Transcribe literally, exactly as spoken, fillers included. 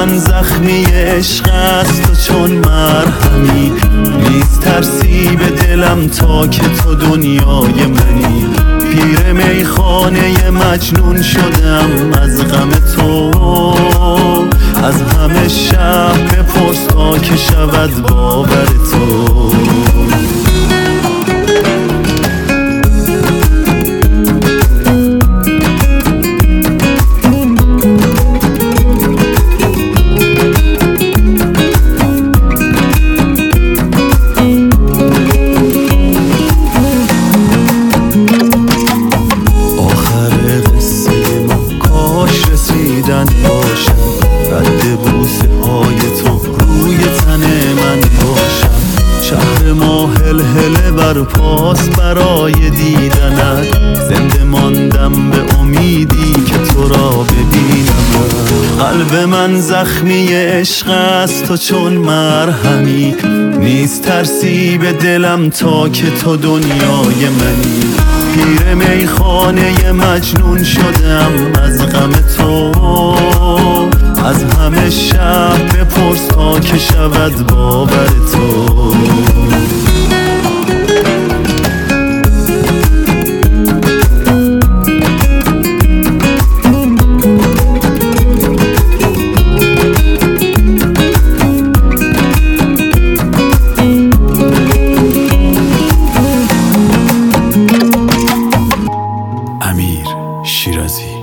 من زخمی عشق است تو چون مرهمی، نیست ترسی به دلم تا که تو دنیای منی. پیر میخانه مجنون شدم از غم تو، از همه شب بپرس تا که شود باور تو. باشم رد بوسه های تو روی تن من باشم. شهر ما هلهله بر پاس برای دیدنت، زنده ماندم به امیدی که تو را ببینم. قلب من زخمی عشق است تو چون مرهمی، نیست ترسی به دلم تا که تو دنیای منی. پیر میخانه مجنون شدم از غم تو، از همه شب بپرس تا که شود باور تو. امیر شیرازی.